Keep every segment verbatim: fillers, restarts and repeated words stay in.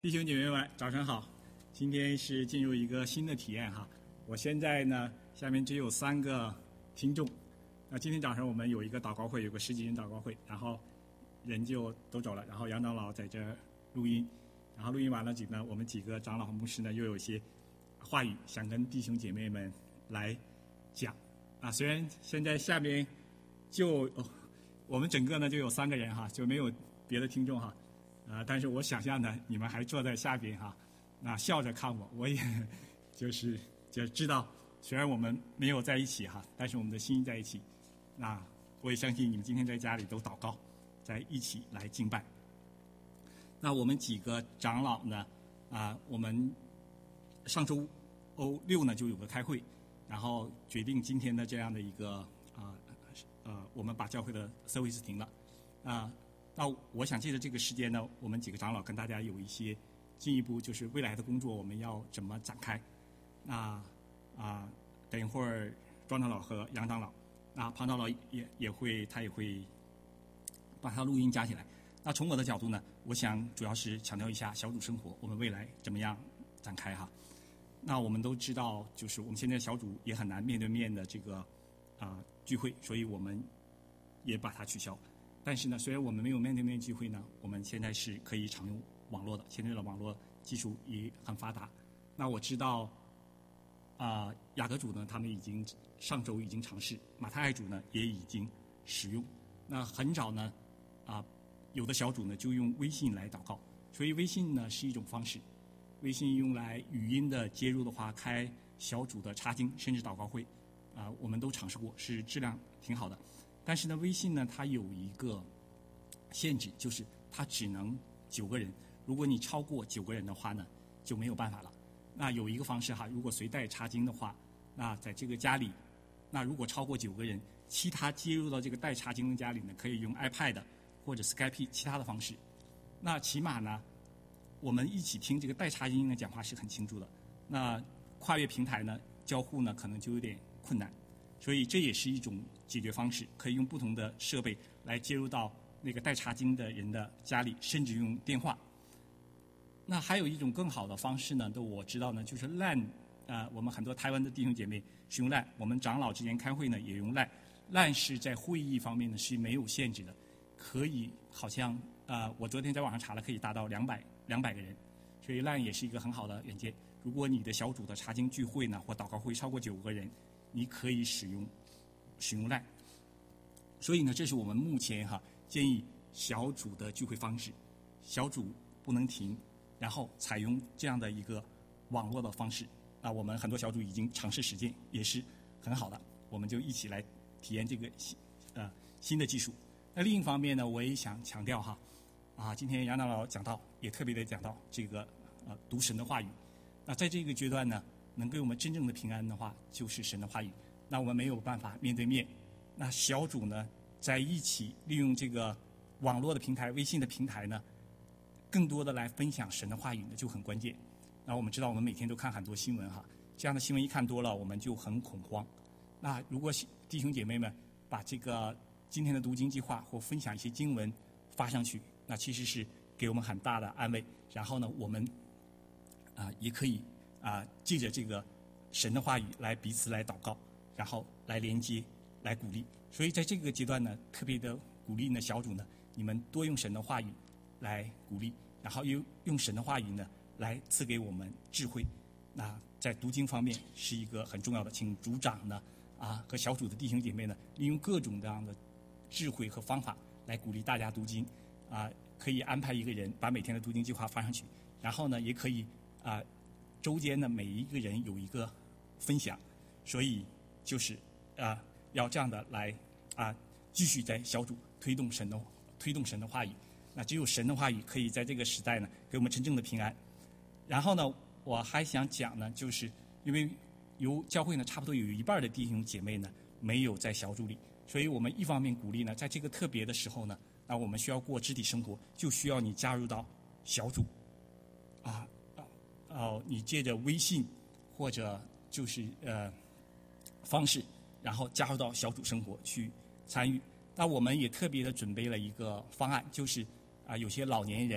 弟兄姐妹们，早上好！今天是进入一个新的体验哈。我现在呢，下面只有三个听众。那今天早上我们有一个祷告会，有个十几人祷告会，然后人就都走了，然后杨长老在这录音，然后录音完了几呢，我们几个长老和牧师呢又有一些话语想跟弟兄姐妹们来讲啊。虽然现在下面就、哦、我们整个呢就有三个人哈，就没有别的听众哈。啊！但是我想象呢，你们还坐在下边哈，那笑着看我，我也就是就知道，虽然我们没有在一起哈，但是我们的心在一起。那我也相信你们今天在家里都祷告，在一起来敬拜。那我们几个长老呢，啊，我们上周欧六呢就有个开会，然后决定今天的这样的一个啊呃，我们把教会的service停了啊。那我想借着这个时间呢，我们几个长老跟大家有一些进一步就是未来的工作我们要怎么展开。那啊，等一会儿庄长老和杨长老，那庞长老也也会他也会把他录音加起来。那从我的角度呢，我想主要是强调一下小组生活我们未来怎么样展开哈。那我们都知道，就是我们现在小组也很难面对面的这个啊、呃、聚会，所以我们也把它取消。但是呢，虽然我们没有面对面聚会呢，我们现在是可以常用网络的，现在的网络技术也很发达。那我知道，啊、呃，雅各组呢，他们已经上周已经尝试，马太爱组呢也已经使用。那很早呢，啊、呃，有的小组呢就用微信来祷告，所以微信呢是一种方式。微信用来语音的接入的话，开小组的插经，甚至祷告会，啊、呃，我们都尝试过，是质量挺好的。但是呢，微信呢，它有一个限制，就是它只能九个人。如果你超过九个人的话呢，就没有办法了。那有一个方式哈，如果随带插经的话，那在这个家里，那如果超过九个人，其他接入到这个带插经的家里呢，可以用 iPad 或者 Skype 其他的方式。那起码呢，我们一起听这个带插经的讲话是很清楚的。那跨越平台呢，交互呢，可能就有点困难。所以这也是一种解决方式，可以用不同的设备来接入到那个带插经的人的家里，甚至用电话。那还有一种更好的方式呢，都我知道呢，就是 L A N， 呃，我们很多台湾的弟兄姐妹使用 L A N， 我们长老之间开会呢也用 L A N。L A N 是在会议方面呢是没有限制的，可以好像呃，我昨天在网上查了，可以达到两百两百个人，所以 L A N 也是一个很好的软件。如果你的小组的插经聚会呢或祷告会超过九个人，你可以使用使用 L A N。 所以呢，这是我们目前哈建议小组的聚会方式，小组不能停，然后采用这样的一个网络的方式。那我们很多小组已经尝试实践，也是很好的，我们就一起来体验这个新呃新的技术。那另一方面呢，我也想强调哈啊，今天杨长老讲到，也特别的讲到这个呃读神的话语。那在这个阶段呢，能给我们真正的平安的话，就是神的话语。那我们没有办法面对面，那小组呢，在一起利用这个网络的平台、微信的平台呢，更多的来分享神的话语呢，就很关键。那我们知道，我们每天都看很多新闻哈，这样的新闻一看多了，我们就很恐慌。那如果弟兄姐妹们把这个今天的读经计划或分享一些经文发上去，那其实是给我们很大的安慰。然后呢，我们啊、呃、也可以啊、呃、借着这个神的话语来彼此来祷告，然后来连接，来鼓励。所以在这个阶段呢，特别的鼓励呢小组呢，你们多用神的话语来鼓励，然后又用神的话语呢来赐给我们智慧。那在读经方面是一个很重要的，请组长呢啊和小组的弟兄姐妹呢，利用各种这样的智慧和方法来鼓励大家读经啊，可以安排一个人把每天的读经计划发上去，然后呢也可以啊周间呢每一个人有一个分享，所以就是啊要这样的来啊继续在小组推动神的推动神的话语。那只有神的话语可以在这个时代呢给我们真正的平安。然后呢，我还想讲呢，就是因为有教会呢差不多有一半的弟兄姐妹呢没有在小组里，所以我们一方面鼓励呢，在这个特别的时候呢，那我们需要过肢体生活，就需要你加入到小组啊啊哦，你借着微信或者就是呃方式，然后加入到小组生活去参与。那我们也特别的准备了一个方案，就是啊、呃、有些老年人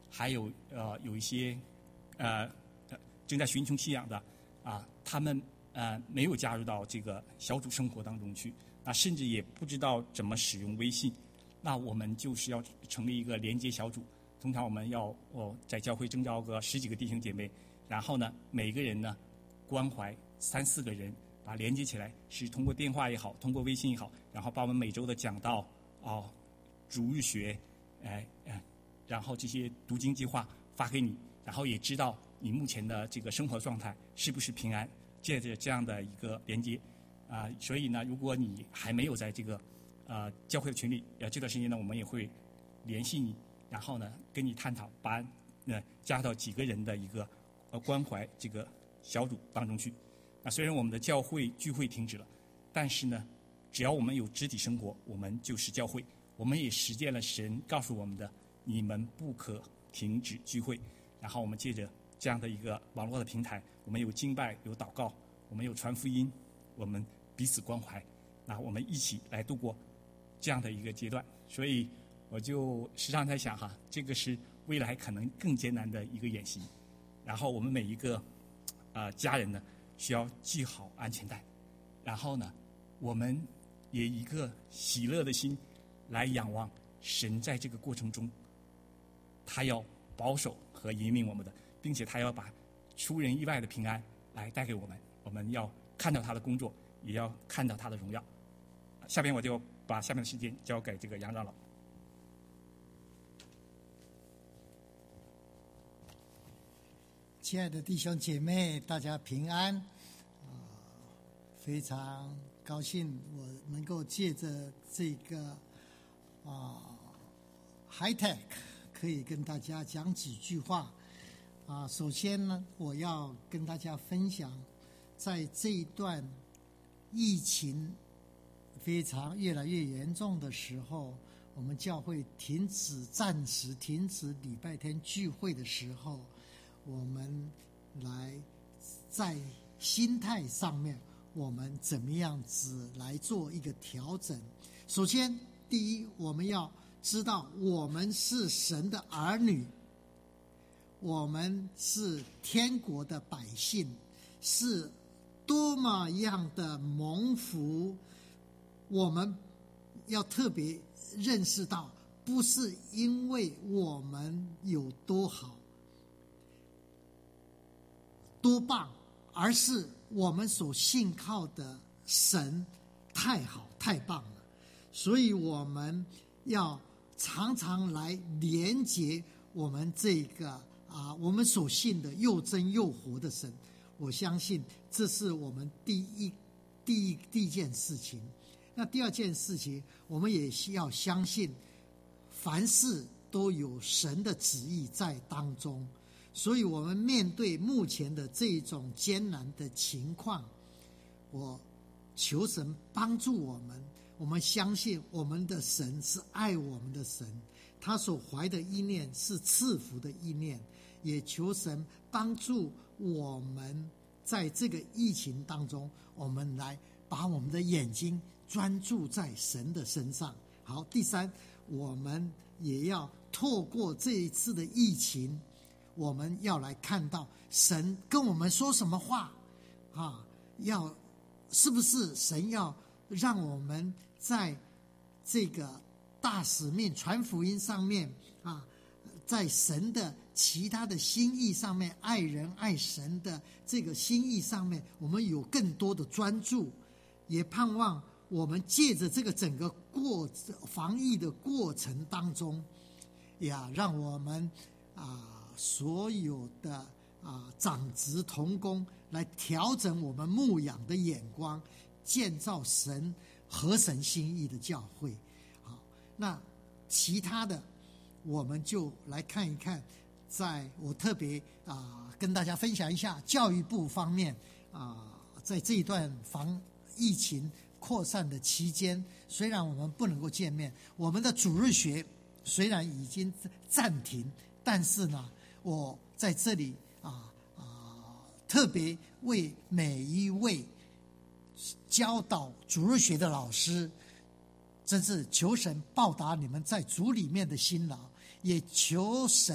还有呃有一些呃正在寻求信仰的啊，他们呃没有加入到这个小组生活当中去，啊，甚至也不知道怎么使用微信。那我们就是要成立一个连接小组，通常我们要哦在教会征召个十几个弟兄姐妹，然后呢每个人呢关怀三四个人，把连接起来，是通过电话也好，通过微信也好，然后把我们每周的讲道哦主日学，哎哎，然后这些读经计划发给你，然后也知道你目前的这个生活状态是不是平安，借着这样的一个连接啊、呃，所以呢，如果你还没有在这个呃教会的群里，呃这段时间呢，我们也会联系你，然后呢跟你探讨，把呃加到几个人的一个呃关怀这个小组当中去。啊，虽然我们的教会聚会停止了，但是呢，只要我们有肢体生活，我们就是教会。我们也实践了神告诉我们的，你们不可停止聚会。然后我们借着这样的一个网络的平台，我们有敬拜，有祷告，我们有传福音，我们彼此关怀，那我们一起来度过这样的一个阶段。所以我就时常在想哈，这个是未来可能更艰难的一个演习。然后我们每一个啊、呃、家人呢，需要系好安全带，然后呢，我们也以一个喜乐的心来仰望神，在这个过程中，他要保守和引领我们的，并且他要把出人意外的平安来带给我们。我们要看到他的工作，也要看到他的荣耀。下边我就把下面的时间交给这个杨长老。 亲爱的弟兄姐妹，大家平安。呃、非常高兴我能够借着这个啊、呃、high tech 可以跟大家讲几句话。啊、呃，首先呢，我要跟大家分享，在这一段疫情非常越来越严重的时候，我们教会停止暂时停止礼拜天聚会的时候，我们来在心态上面，我们怎么样子来做一个调整。首先，第一，我们要知道我们是神的儿女，我们是天国的百姓，是多么样的蒙福。我们要特别认识到，不是因为我们有多好多棒，而是我们所信靠的神太好太棒了。所以我们要常常来连结我们这个啊，我们所信的又真又活的神。我相信这是我们第一第一第一件事情。那第二件事情，我们也需要相信，凡事都有神的旨意在当中。所以我们面对目前的这种艰难的情况，我求神帮助我们。我们相信我们的神是爱我们的神，他所怀的意念是赐福的意念。也求神帮助我们在这个疫情当中，我们来把我们的眼睛专注在神的身上。好，第三，我们也要透过这一次的疫情，我们要来看到神跟我们说什么话啊？要是不是神要让我们在这个大使命传福音上面啊，在神的其他的心意上面，爱人爱神的这个心意上面，我们有更多的专注。也盼望我们借着这个整个过防疫的过程当中呀，让我们啊所有的啊长职同工来调整我们牧养的眼光，建造神合神心意的教会。好，那其他的我们就来看一看，在我特别啊跟大家分享一下教育部方面啊，在这一段防疫情扩散的期间，虽然我们不能够见面，我们的主日学虽然已经暂停，但是呢，我在这里啊啊特别为每一位教导主日学的老师，真是求神报答你们在主里面的辛劳，也求神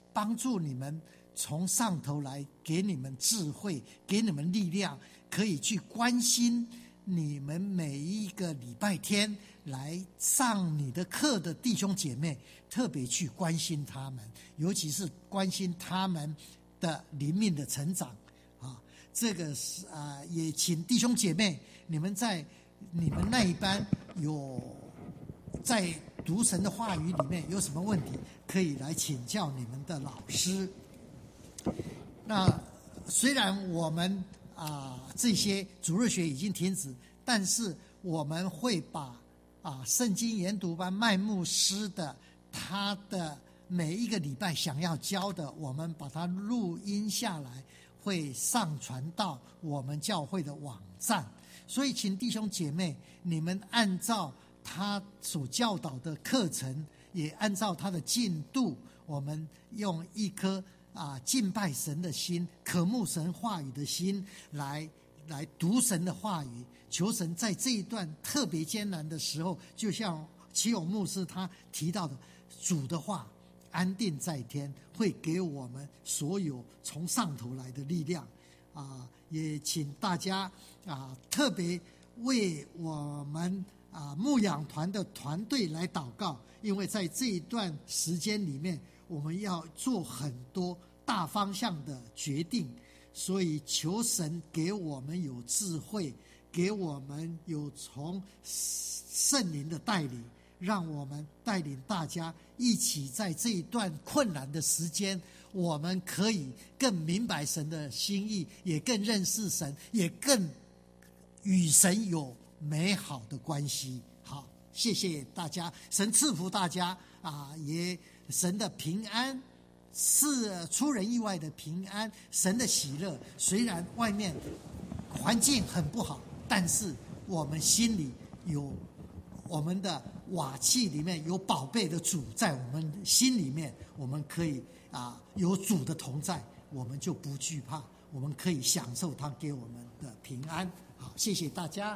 帮助你们从上头来，给你们智慧，给你们力量，可以去关心你们每一个礼拜天来上你的课的弟兄姐妹，特别去关心他们，尤其是关心他们的灵命的成长啊。这个是啊、呃，也请弟兄姐妹，你们在你们那一班有在读神的话语里面有什么问题，可以来请教你们的老师。那虽然我们啊、呃、这些主日学已经停止，但是我们会把啊圣经研读班麦牧师的他的每一个礼拜想要教的，我们把它录音下来，会上传到我们教会的网站。所以请弟兄姐妹，你们按照他所教导的课程，也按照他的进度，我们用一颗啊敬拜神的心，渴慕神话语的心来来读神的话语，求神在这一段特别艰难的时候，就像齐勇牧师他提到的，主的话安定在天，会给我们所有从上头来的力量啊！也请大家啊特别为我们啊牧养团的团队来祷告，因为在这一段时间里面，我们要做很多大方向的决定，所以求神给我们有智慧，给我们有从圣灵的带领，让我们带领大家一起在这一段困难的时间，我们可以更明白神的心意，也更认识神，也更与神有美好的关系。好，谢谢大家，神赐福大家啊！也神的平安是出人意外的平安，神的喜乐。虽然外面环境很不好，但是我们心里有我们的瓦器里面有宝贝的主在我们心里面，我们可以啊有主的同在，我们就不惧怕，我们可以享受他给我们的平安。好，谢谢大家。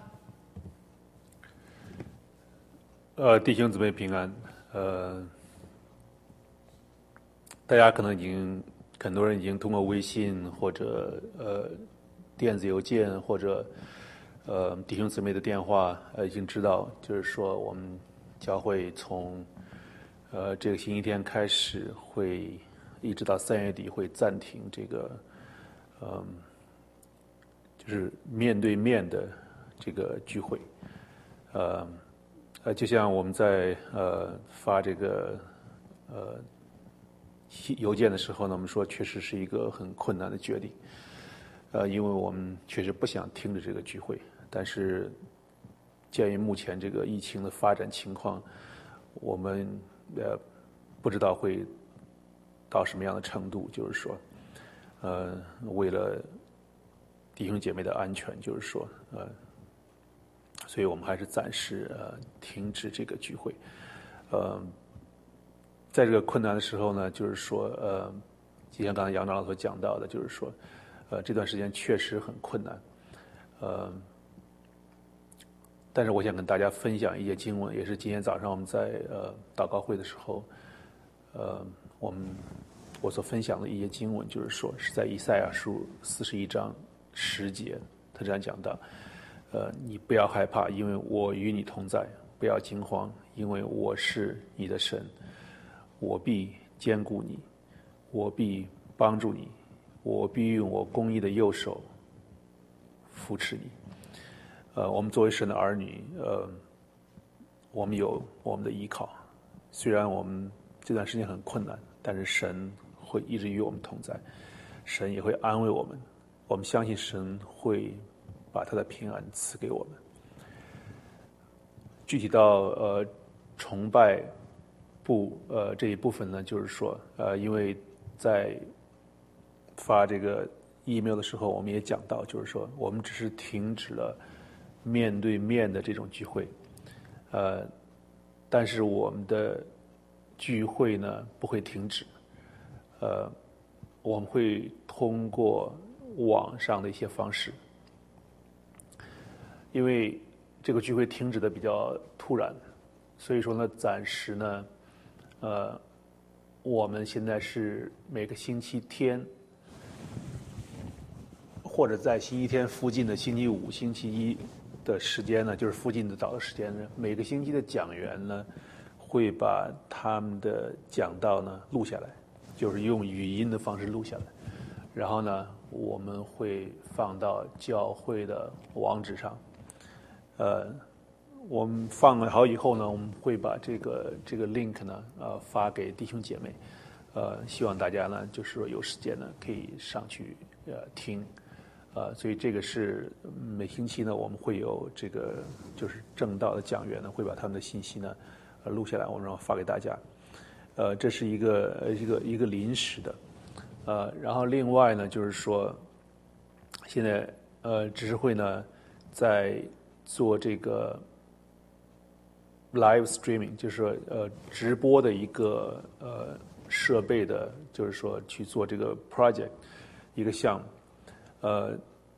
呃，弟兄姊妹平安。呃，大家可能已经很多人已经通过微信或者呃电子邮件或者呃弟兄姊妹的电话呃已经知道，就是说我们教会从呃这个星期天开始会一直到三月底会暂停这个嗯、呃、就是面对面的这个聚会。呃呃，就像我们在呃发这个呃邮件的时候呢，我们说确实是一个很困难的决定，呃，因为我们确实不想停止这个聚会，但是鉴于目前这个疫情的发展情况，我们呃不知道会到什么样的程度，就是说，呃，为了弟兄姐妹的安全，就是说，呃。所以我们还是暂时呃停止这个聚会，呃，在这个困难的时候呢，就是说呃，就像刚才杨长老所讲到的，就是说，呃，这段时间确实很困难，呃，但是我想跟大家分享一些经文，也是今天早上我们在呃祷告会的时候，呃，我们我所分享的一些经文，就是说是在以赛亚书四十一章十节，他这样讲到。呃，你不要害怕，因为我与你同在；不要惊慌，因为我是你的神，我必坚固你，我必帮助你，我必用我公义的右手扶持你。呃，我们作为神的儿女，呃，我们有我们的依靠。虽然我们这段时间很困难，但是神会一直与我们同在，神也会安慰我们。我们相信神会把他的平安赐给我们。具体到呃崇拜部呃这一部分呢，就是说呃，因为在发这个 email 的时候，我们也讲到，就是说我们只是停止了面对面的这种聚会，呃，但是我们的聚会呢不会停止，呃，我们会通过网上的一些方式。因为这个聚会停止的比较突然，所以说呢，暂时呢，呃， 我们现在是每个星期天，或者在星期天附近的星期五、星期一的时间呢，就是附近的岛的时间呢，每个星期的讲员呢，会把他们的讲道呢录下来，就是用语音的方式录下来，然后呢，我们会放到教会的网址上。呃，我们放好以后呢，我们会把这个这个 link 呢，呃，发给弟兄姐妹，呃，希望大家呢，就是说有时间呢，可以上去呃听。呃，所以这个是每星期呢，我们会有这个就是正道的讲员呢，会把他们的信息呢，呃，录下来，我们然后发给大家。呃，这是一个一个一个临时的，呃，然后另外呢，就是说，现在呃，执事会呢在做这个 live streaming， 就是说呃直播的一个呃设备的，就是说去做这个 project 一个项目。呃，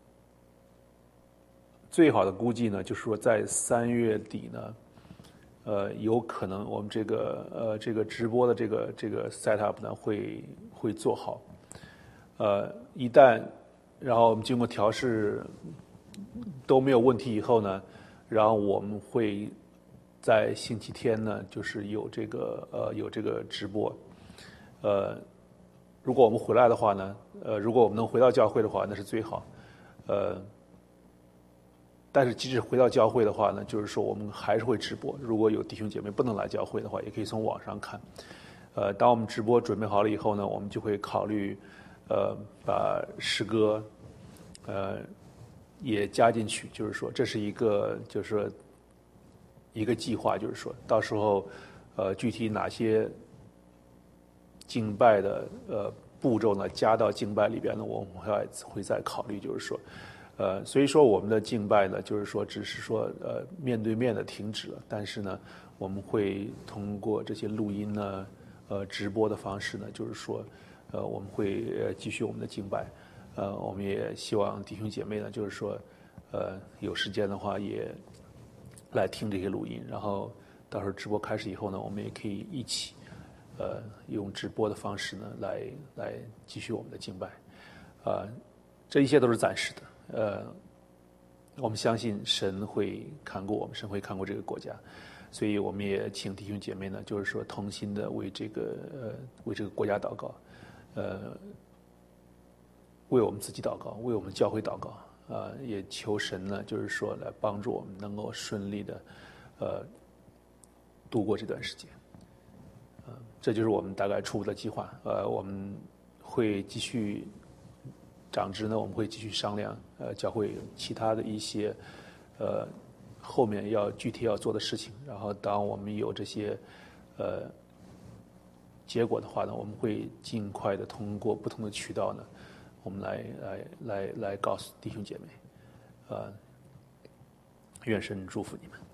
最好的估计呢，就是说在三月底呢，呃，有可能我们这个呃这个直播的这个这个 setup 呢会会做好。呃，一旦然后我们经过调试都没有问题以后呢，然后我们会在星期天呢，就是有这个呃有这个直播，呃。如果我们回来的话呢，呃，如果我们能回到教会的话，那是最好。呃，但是即使回到教会的话呢，就是说我们还是会直播。如果有弟兄姐妹不能来教会的话，也可以从网上看。呃，当我们直播准备好了以后呢，我们就会考虑，呃，把诗歌，呃，也加进去。就是说，这是一个，就是说一个计划，就是说到时候，呃，具体哪些敬拜的呃步骤呢，加到敬拜里边呢，我们会会再考虑，就是说，呃，所以说我们的敬拜呢，就是说只是说呃面对面的停止了，但是呢，我们会通过这些录音呢，呃直播的方式呢，就是说，呃我们会呃继续我们的敬拜，呃我们也希望弟兄姐妹呢，就是说，呃有时间的话也来听这些录音，然后到时候直播开始以后呢，我们也可以一起。呃，用直播的方式呢，来来继续我们的敬拜，啊、呃，这一切都是暂时的。呃，我们相信神会看顾我们，神会看顾这个国家，所以我们也请弟兄姐妹呢，就是说同心的为这个呃为这个国家祷告，呃，为我们自己祷告，为我们教会祷告，啊、呃，也求神呢，就是说来帮助我们能够顺利的呃度过这段时间。这就是我们大概初步的计划。呃，我们会继续长职呢，我们会继续商量，呃，教会其他的一些呃后面要具体要做的事情。然后，当我们有这些呃结果的话呢，我们会尽快的通过不同的渠道呢，我们来来来来告诉弟兄姐妹，呃，愿神祝福你们。